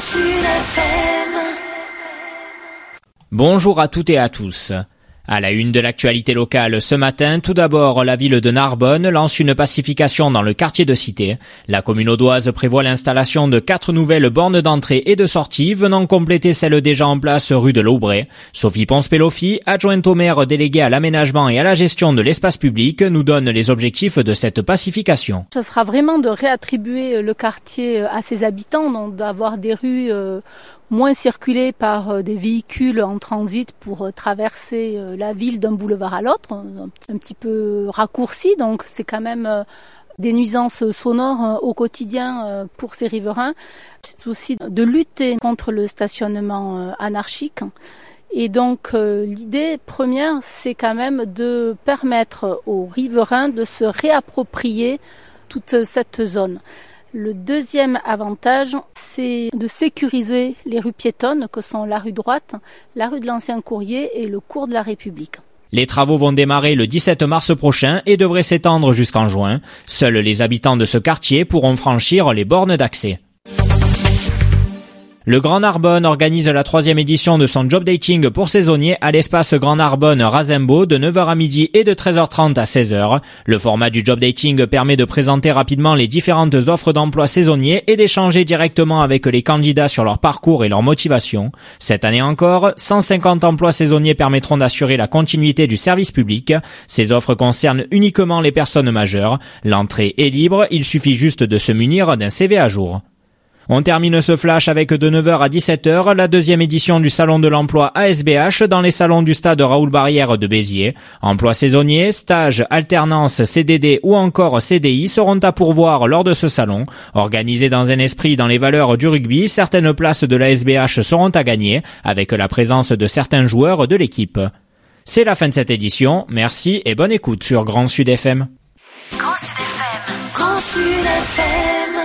Sud FM. Bonjour à toutes et à tous. À la une de l'actualité locale ce matin, tout d'abord, la ville de Narbonne lance une pacification dans le quartier de Cité. La commune audoise prévoit l'installation de 4 nouvelles bornes d'entrée et de sortie venant compléter celles déjà en place rue de l'Aubray. Sophie Ponce-Pelofi, adjointe au maire déléguée à l'aménagement et à la gestion de l'espace public, nous donne les objectifs de cette pacification. Ce sera vraiment de réattribuer le quartier à ses habitants, donc d'avoir des rues moins circulées par des véhicules en transit pour traverser la ville d'un boulevard à l'autre, un petit peu raccourci, donc c'est quand même des nuisances sonores au quotidien pour ces riverains. C'est aussi de lutter contre le stationnement anarchique. Et donc l'idée première, c'est quand même de permettre aux riverains de se réapproprier toute cette zone. Le deuxième avantage, c'est de sécuriser les rues piétonnes que sont la rue Droite, la rue de l'Ancien Courrier et le cours de la République. Les travaux vont démarrer le 17 mars prochain et devraient s'étendre jusqu'en juin. Seuls les habitants de ce quartier pourront franchir les bornes d'accès. Le Grand Narbonne organise la 3e édition de son job dating pour saisonniers à l'espace Grand Narbonne Razembo de 9h à midi et de 13h30 à 16h. Le format du job dating permet de présenter rapidement les différentes offres d'emploi saisonniers et d'échanger directement avec les candidats sur leur parcours et leur motivation. Cette année encore, 150 emplois saisonniers permettront d'assurer la continuité du service public. Ces offres concernent uniquement les personnes majeures. L'entrée est libre, il suffit juste de se munir d'un CV à jour. On termine ce flash avec de 9h à 17h la 2e édition du Salon de l'Emploi ASBH dans les salons du stade Raoul-Barrière de Béziers. Emplois saisonniers, stages, alternance, CDD ou encore CDI seront à pourvoir lors de ce salon. Organisé dans un esprit dans les valeurs du rugby, certaines places de l'ASBH seront à gagner avec la présence de certains joueurs de l'équipe. C'est la fin de cette édition. Merci et bonne écoute sur Grand Sud FM. Grand Sud FM. Grand Sud FM.